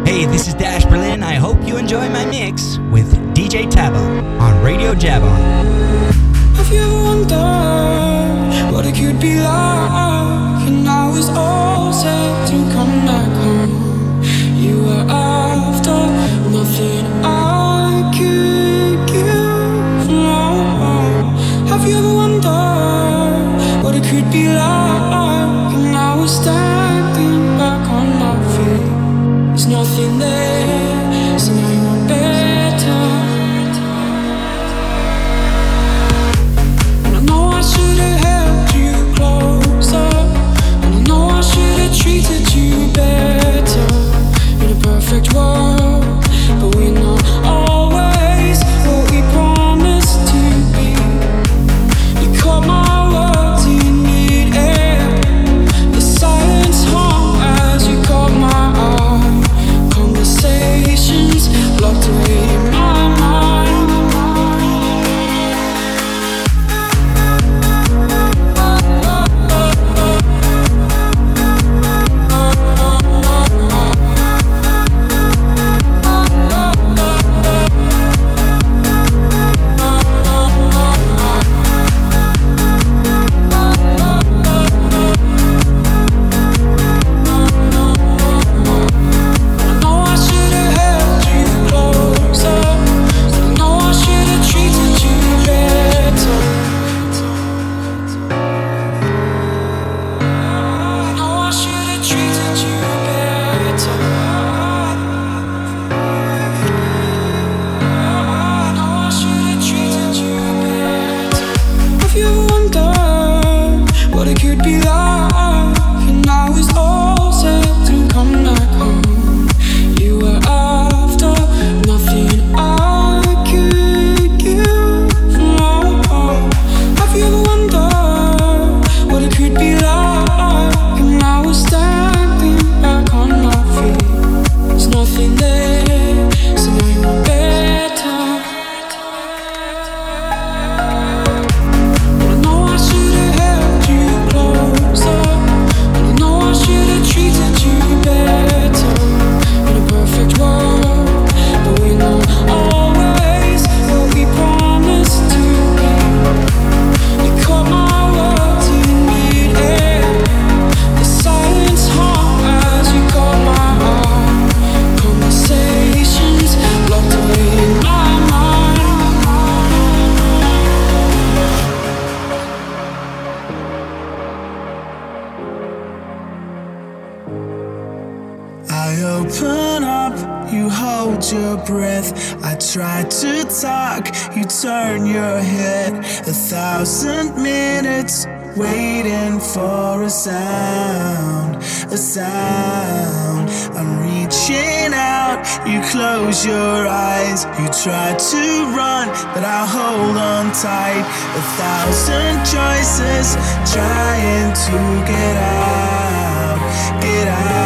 Hey, this is Dash Berlin. I hope you enjoy my mix with DJ Tabo on Radio Jabba. Have you wondered what it could be like? And now it's all set to come back home. You were after nothing I could give. No. Have you ever wondered what it could be like? And now we're standing back on my feet. There's nothing there, so now you want better. And I know I should have held you closer, and I know I should have treated you better. In a perfect world, but we're not always what we promised to be. You caught my words in mid-air. The silence hung as you caught my eye. Conversations locked away in my mind. Turn your head 1,000 minutes waiting for a sound, a sound. I'm reaching out, you close your eyes. You try to run, but I hold on tight. 1,000 choices trying to get out, get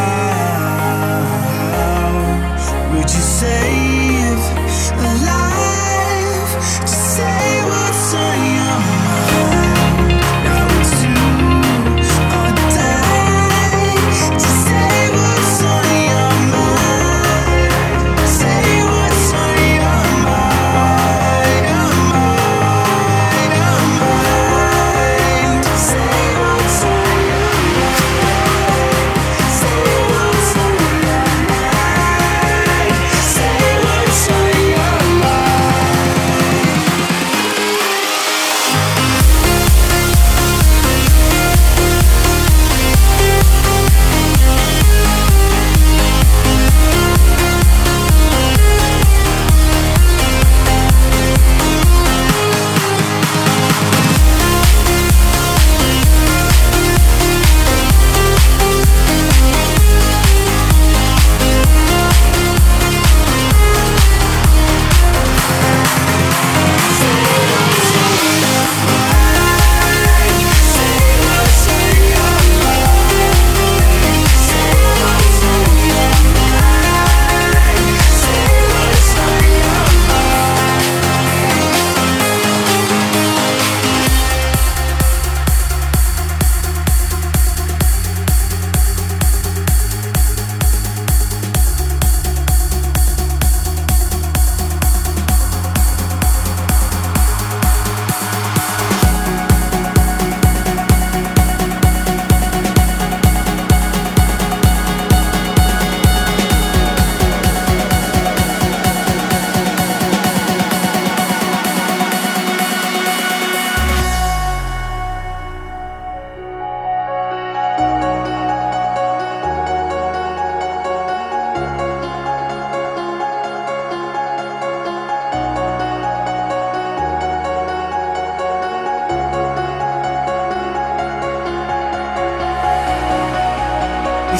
out. Would you save a life? Say what's on your mind. Now it's do or die. To say what's on your mind. Say what's on your mind. Your mind, your mind. Say what's on your mind. Say what's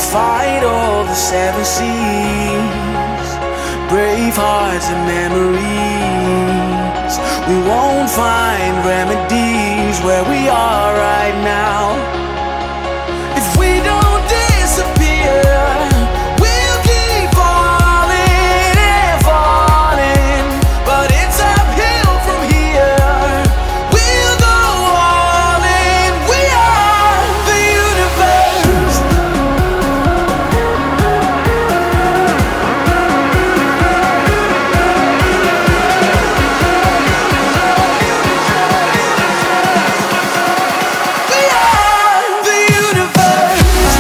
fight all the seven seas, brave hearts and memories. We won't find remedies where we are right now. If we don't disappear, we'll keep falling and falling, but it's uphill from here. We'll go all in. We are the universe. We are the universe.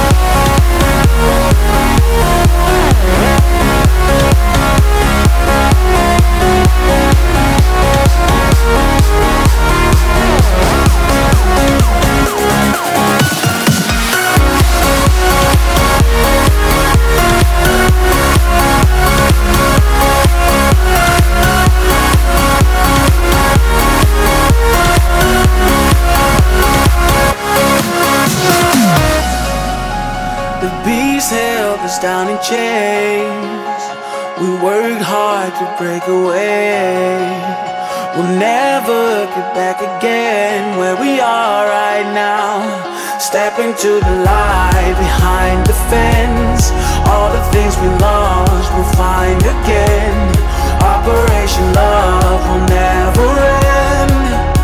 The beast held us down in chains. We worked hard to break away. We'll never get back again where we are right now. Step into the light behind the fence. All the things we lost we'll find again. Operation Love will never end.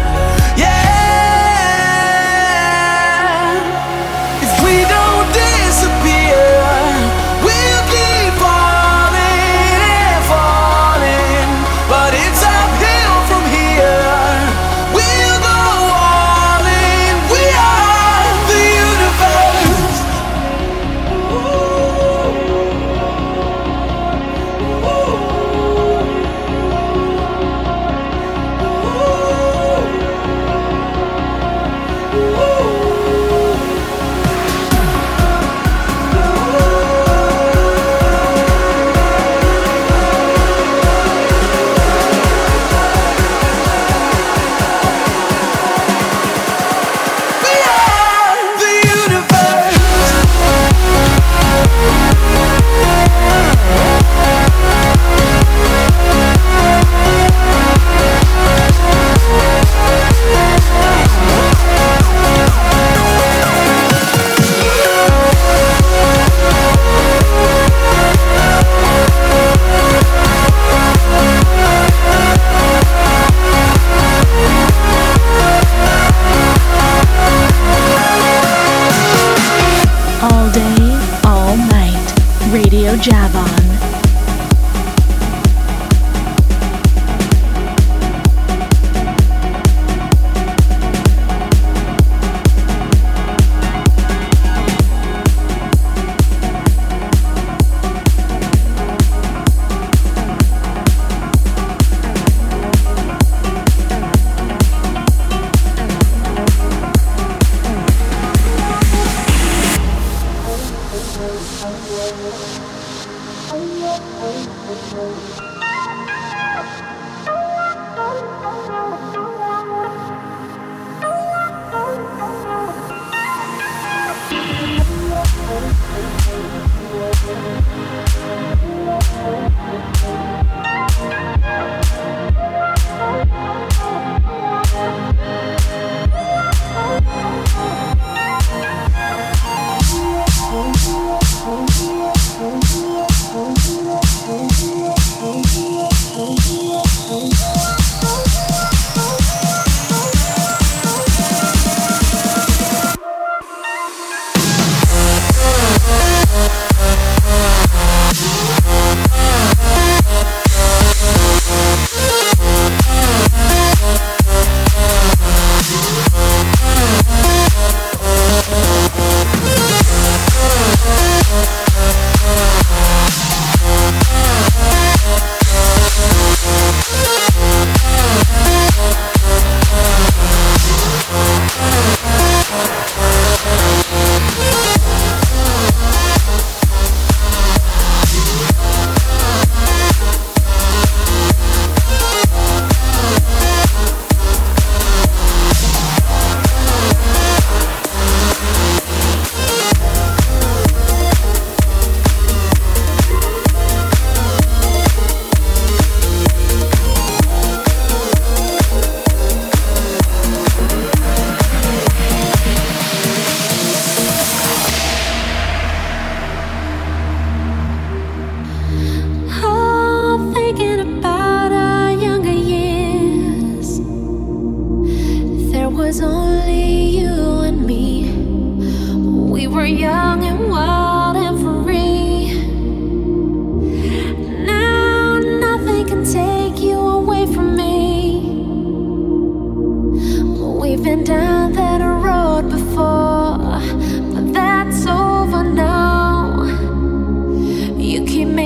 Yeah. If we don't disappear, we'll keep falling and falling, but it's uphill from here. We'll go all in. We are the universe. We are the universe. All day, all night. Radio Javon.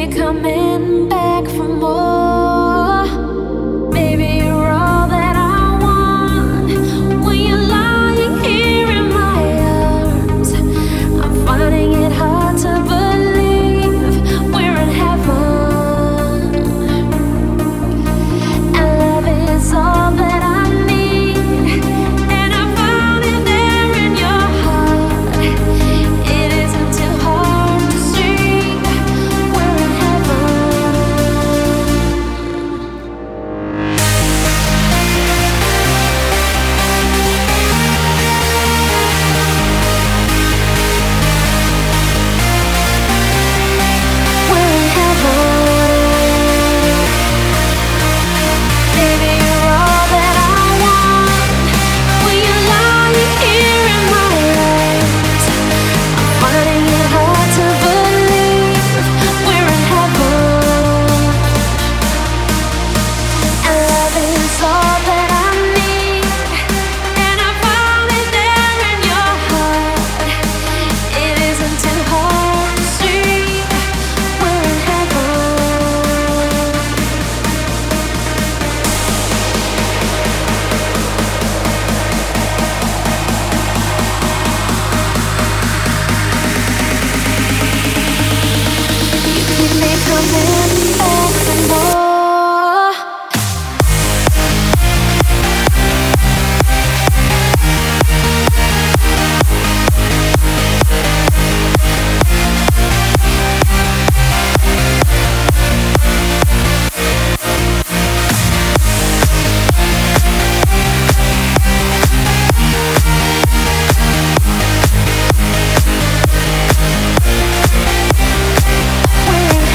coming back for more. Baby, you're all that I want. When you're lying here in my arms, I'm finding it hard to believe we're in heaven. And love is all that I need, and I found it there in your heart. It isn't too hard to see we're in heaven. We're in heaven. Baby, you're all that I want. When you're lying here in my arms, I'm finding it hard to believe we're in heaven. And love is all that I need, and I found it there in your heart. It isn't too hard to see we're in heaven. You keep me coming back for more. We're in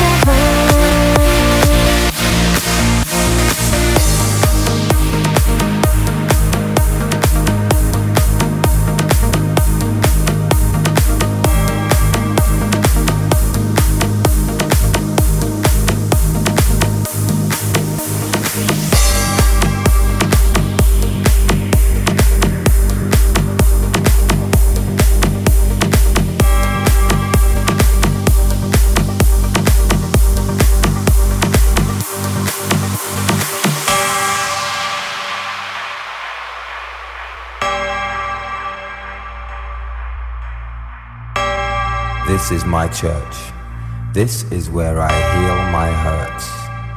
This is my church. This is where I heal my hurts.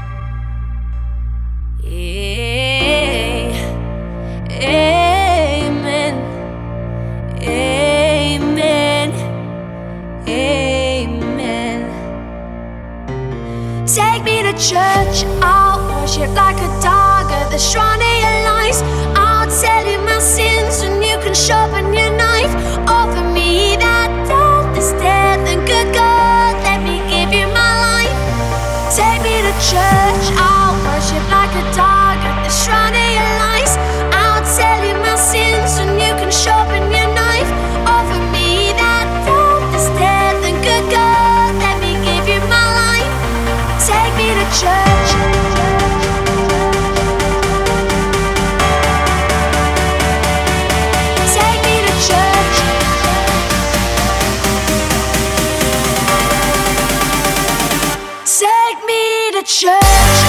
Amen. Amen. Amen. Take me to church. I'll worship like a dog at the shrine of your lies. I'll tell you my sins and you can sharpen your knife. Offer me that death is dead, and good God, let me give you my life. Take me to church. I'll worship like a dog at the shrine of your lies. I'll tell you my sins and you can sharpen your knife. Offer me that death is dead, and good God, let me give you my life. Take me to church. Take me to church. Take me to church.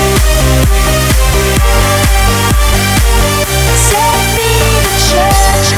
Take me to church.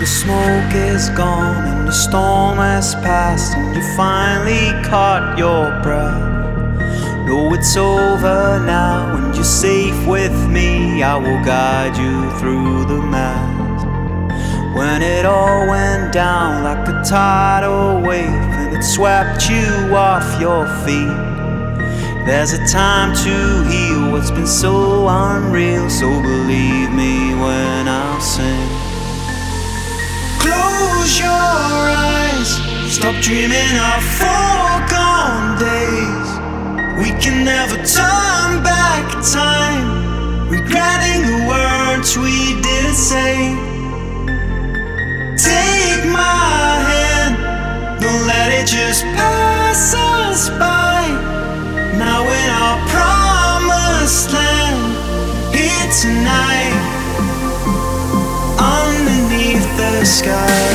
the smoke is gone and the storm has passed, and you finally caught your breath. No, it's over now and you're safe with me. I will guide you through the mess. When it all went down like a tidal wave and it swept you off your feet, there's a time to heal what's been so unreal. So believe me when I sing. Close your eyes, stop dreaming of foregone days. We can never turn back time, regretting the words we didn't say. Take my hand, don't let it just pass us by. Now in our promised land, here tonight, underneath the sky.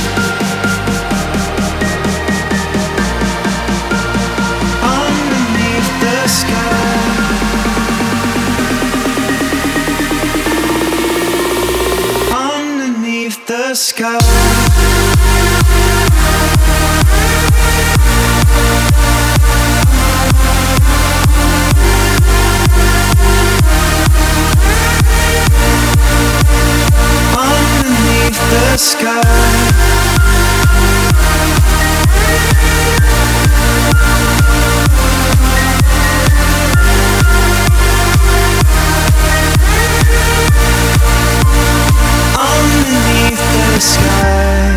Underneath the sky. Underneath the sky. The sky. Underneath the sky.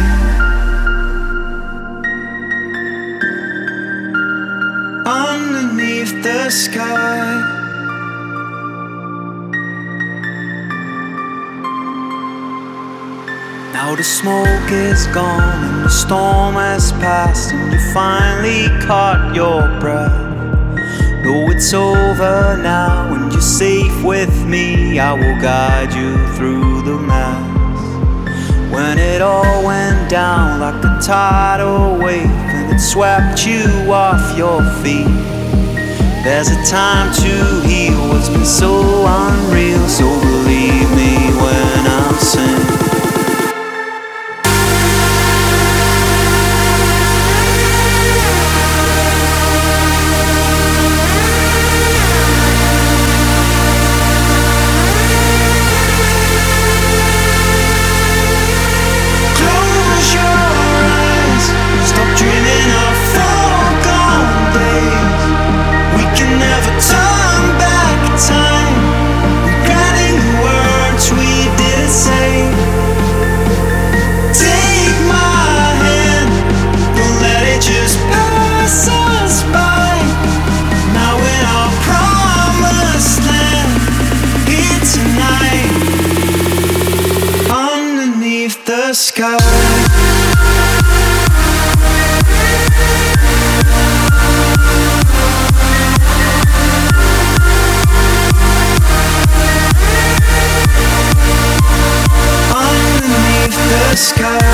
Underneath the sky. Now the smoke is gone and the storm has passed, and you finally caught your breath. No, it's over now and you're safe with me. I will guide you through the mess. When it all went down like a tidal wave and it swept you off your feet, there's a time to heal what's been so unreal. So believe me when I'm singing. The sky. Underneath the sky.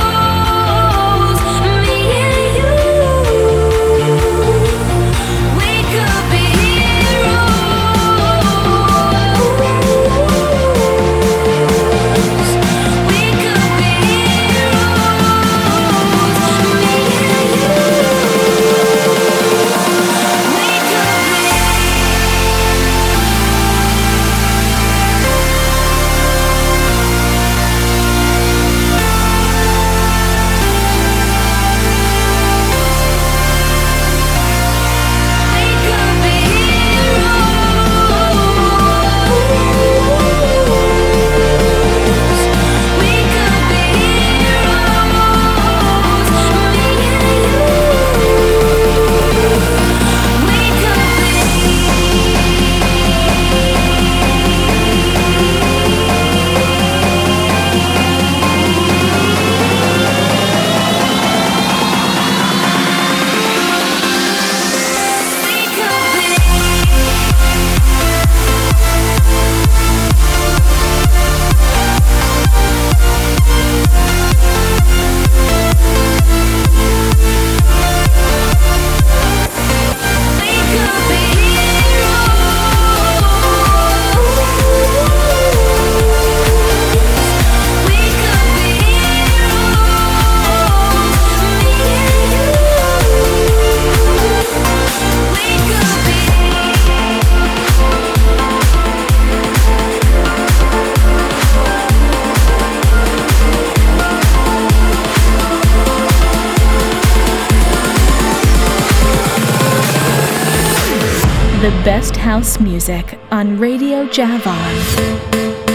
We The best house music on Radio Javon.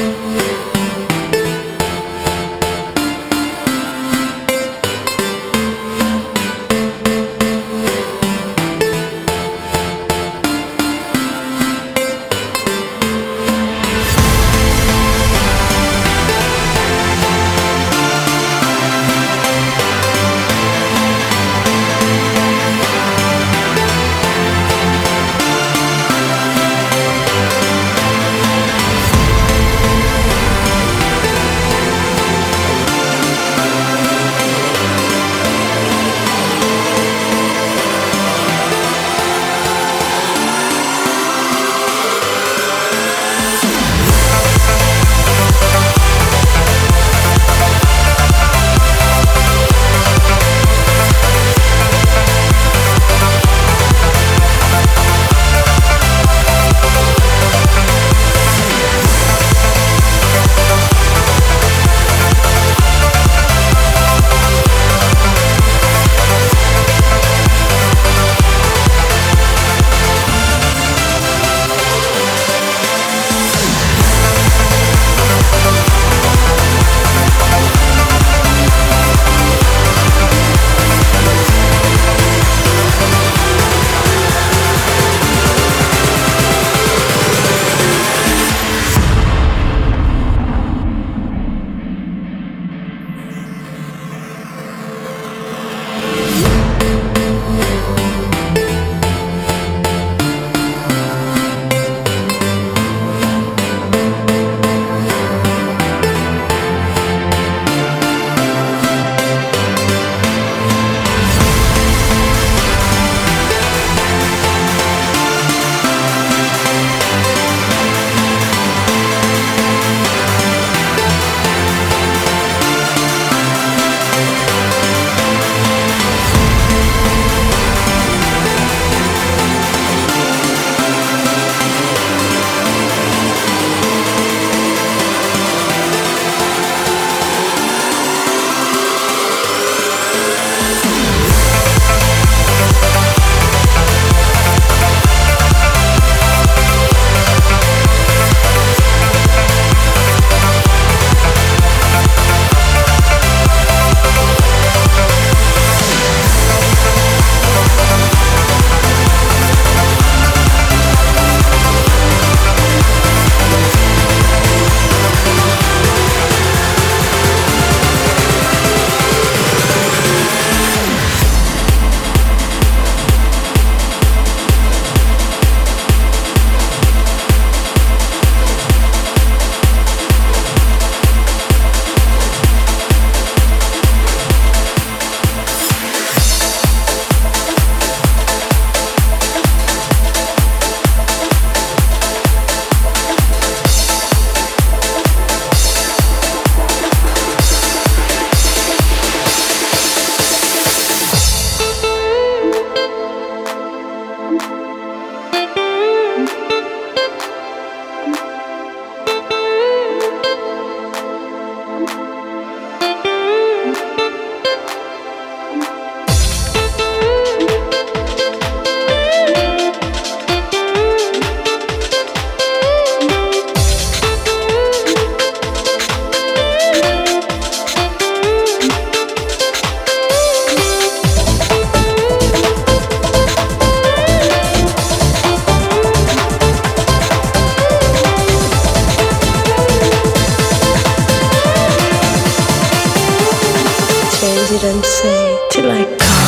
didn't say till I come.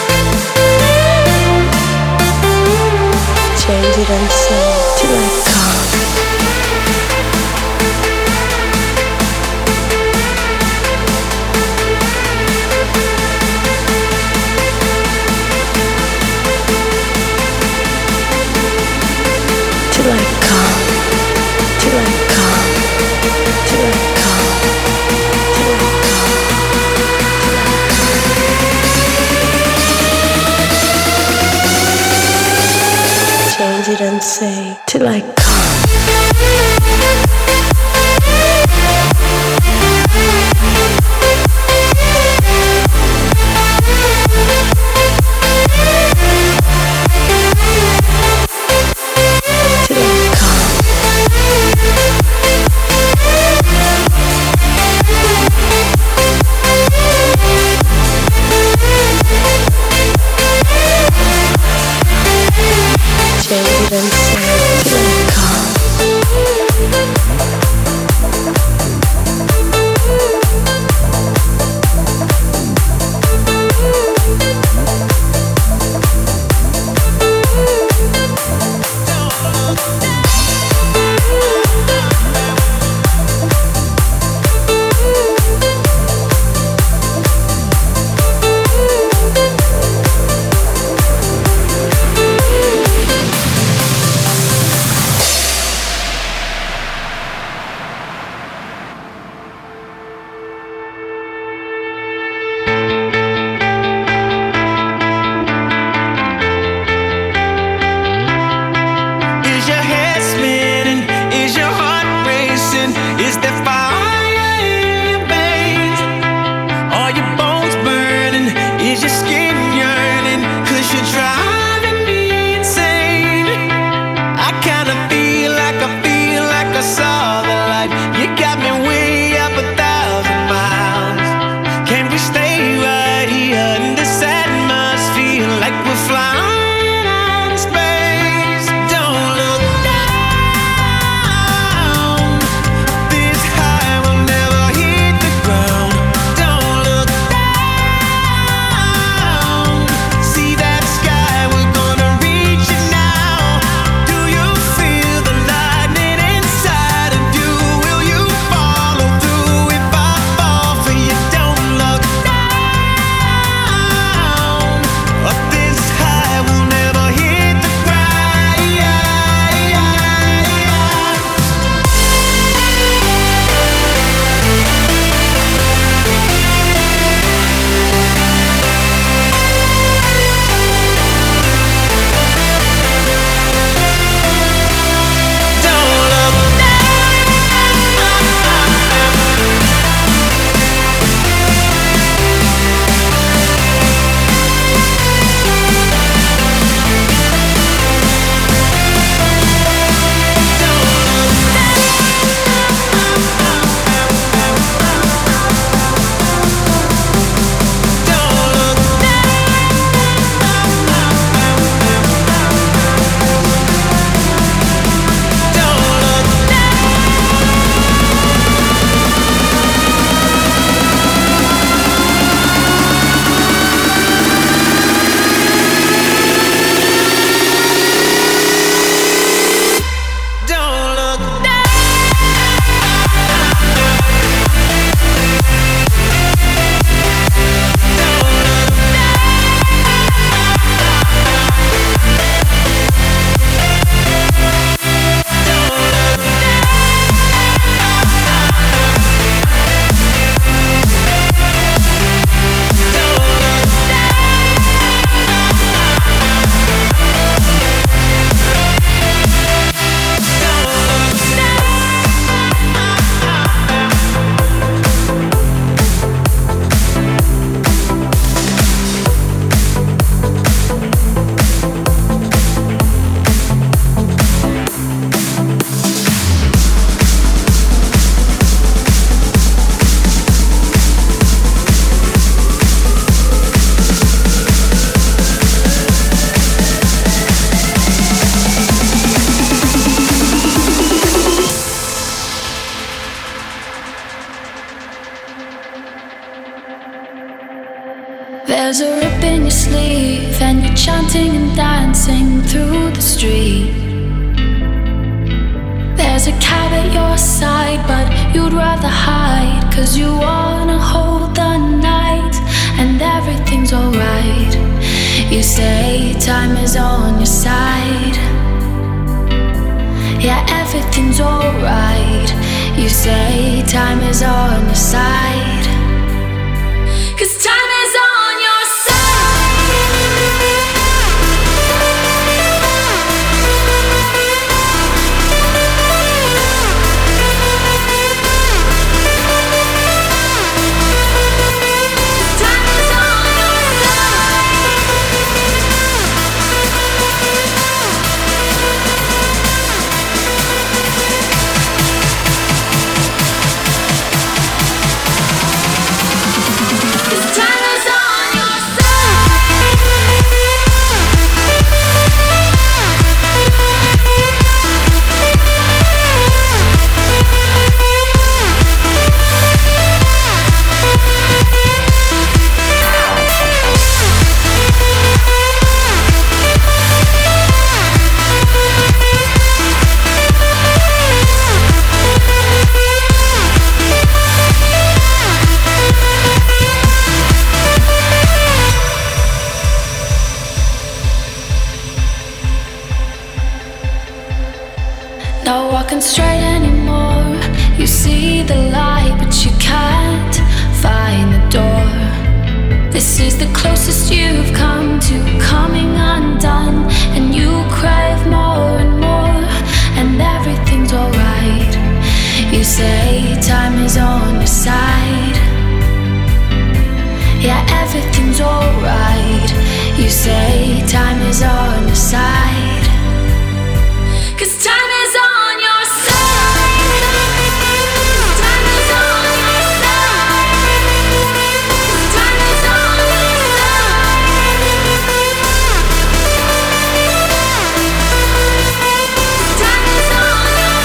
Didn't say till I come. suppose you don't say till I come. There's a rip in your sleeve and you're chanting and dancing through the street. There's a cab at your side but you'd rather hide, 'cause you wanna hold the night and everything's alright. You say time is on your side. Yeah, everything's alright. You say time is on your side. 'Cause time is on your side. say time is on your side. Yeah, everything's alright. You say time is on your side. 'Cause time is on your side. Time is on your side. Time is on your side. Time is on your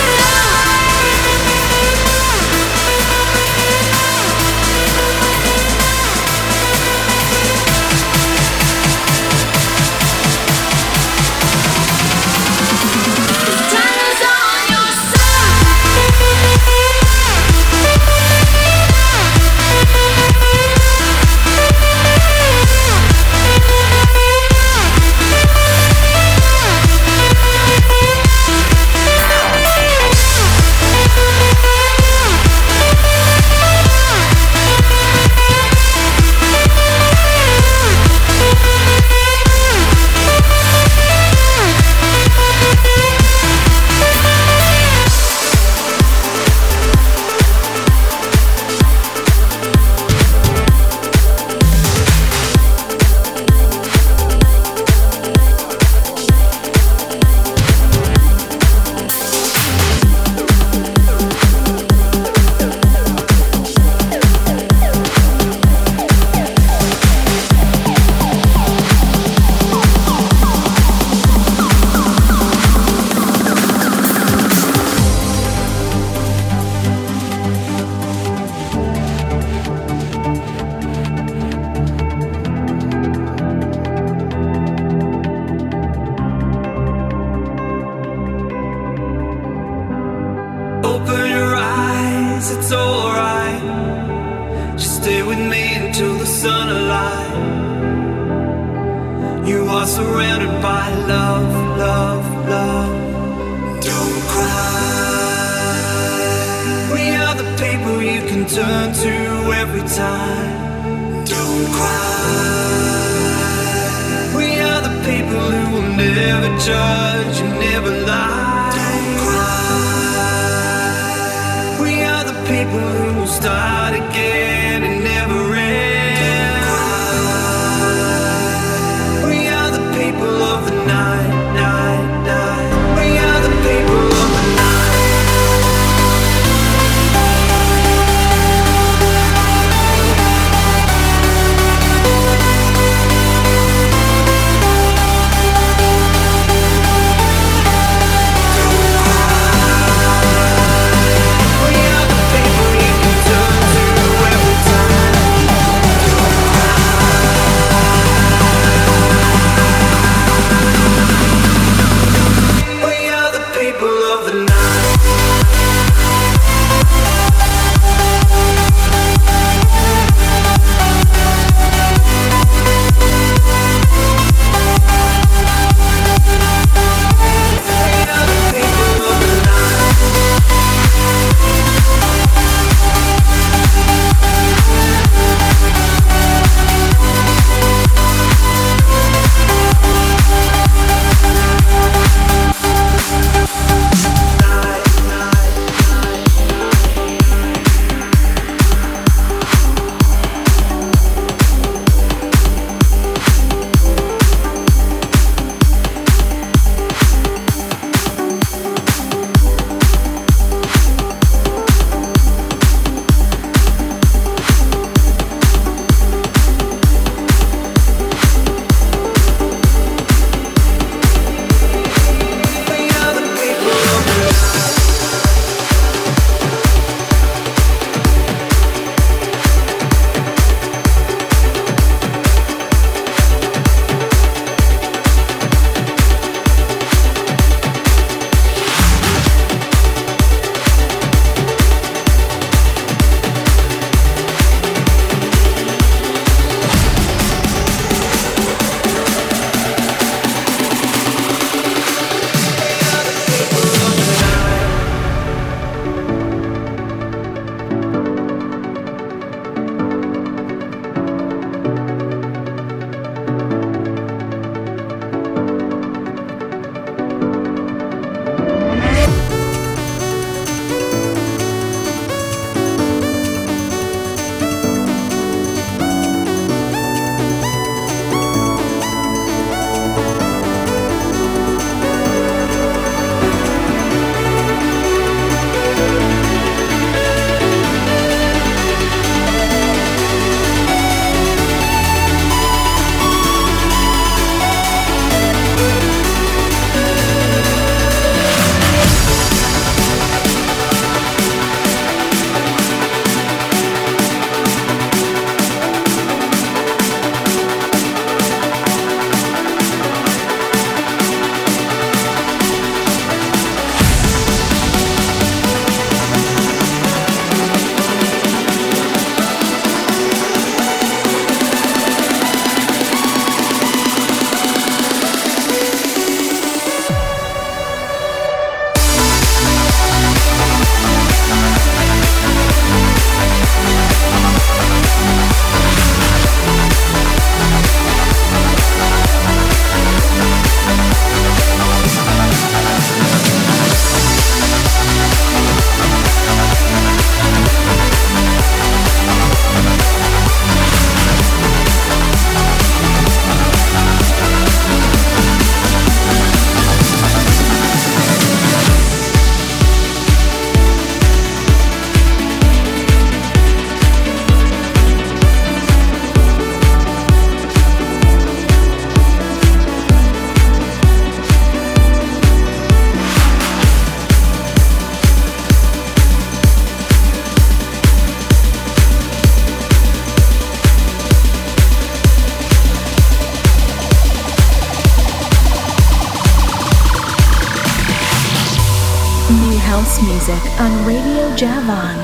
Open your eyes, it's alright. Just stay with me until the sunlight. You are surrounded by love, love, love. Don't cry. We are the people you can turn to every time. Don't cry. We are the people who will never judge and never lie. Don't cry. We are the people who will start again and never end. Don't cry. We are the people of the night, night, night. We are the people of the night. We are the people you can turn to every house music on Radio Javan.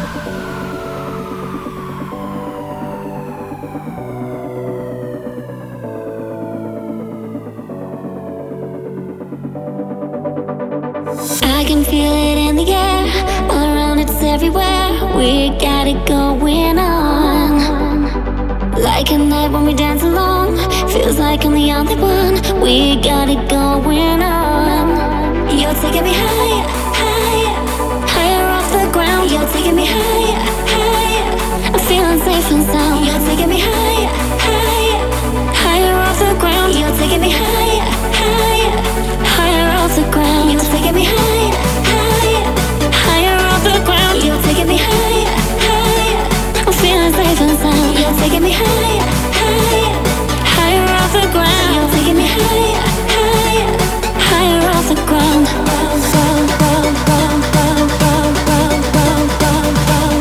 I can feel it in the air, all around it's everywhere. We got it going on, like a night when we dance along. Feels like I'm the only one. We got it going on. You're taking me higher, higher, higher off the ground. You're taking me higher, higher. I'm feeling safe and sound. You're taking me higher, higher, higher off the ground. You're taking me higher, higher, higher off the ground. You're taking me higher, higher, higher off the ground. You're taking me higher, higher. I'm feeling safe and sound. You're taking me higher, higher, higher off the ground. You're taking me higher, higher, higher off the ground.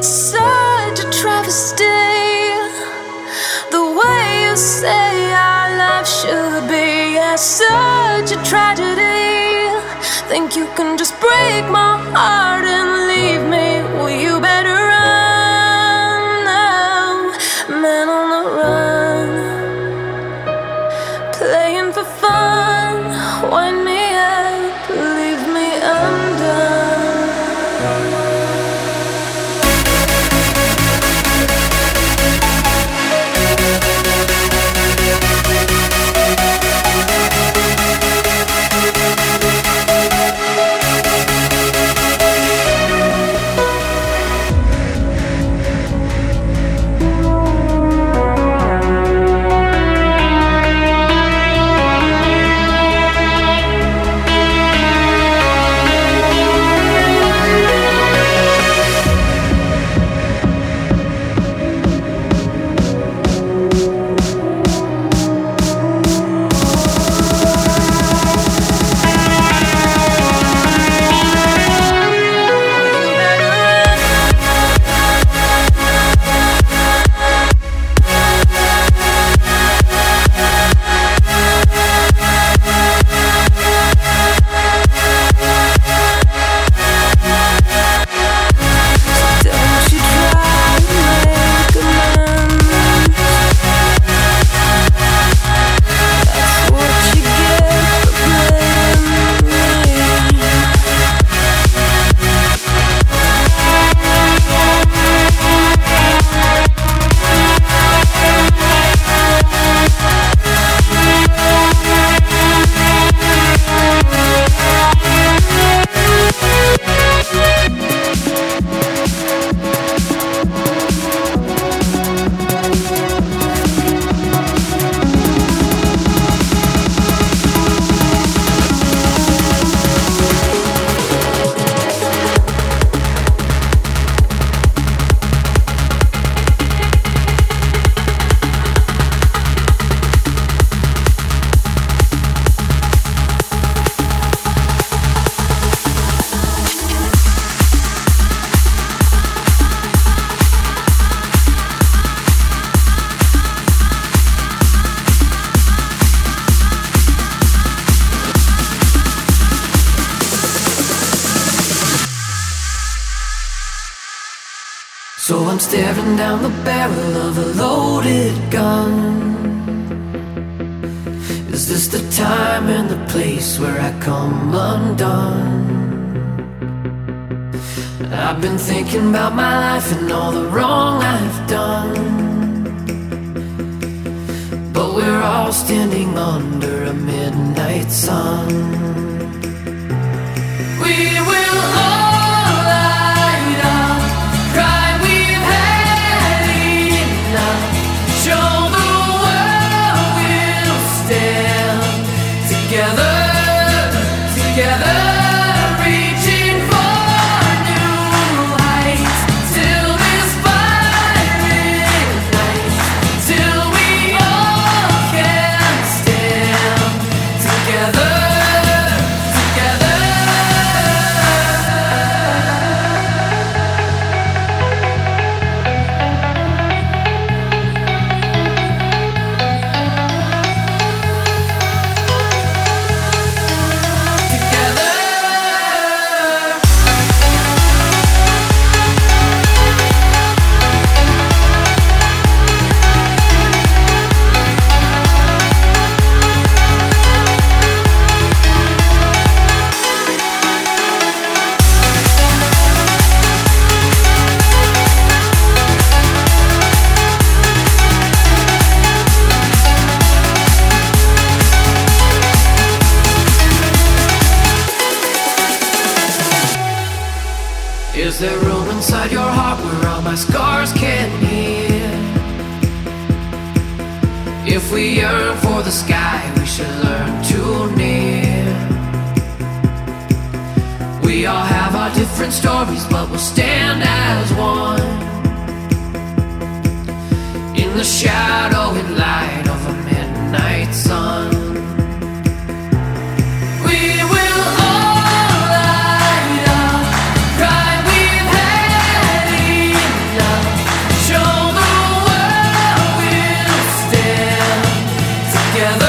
such a travesty. The way you say our love should be, yeah, such a tragedy. Think you can just break my heart and leave me? Well, you better run now, man on the run. Playing for fun, wind me up, leave me undone. So I'm staring down the barrel of a loaded gun. Is this the time and the place where I come undone? I've been thinking about my life and all the wrong I've done, but we're all standing under a midnight sun. We will all light up, cry we've had enough, show the world we'll stand together, together, reaching for new heights, till this violent night, till we all can stand together. Is there room inside your heart where all my scars can heal? If we yearn for the sky, we should learn to near. We all have our different stories, but we'll stand as one, in the shadow and light of a midnight sun. We will all light up, cry we've had enough. together.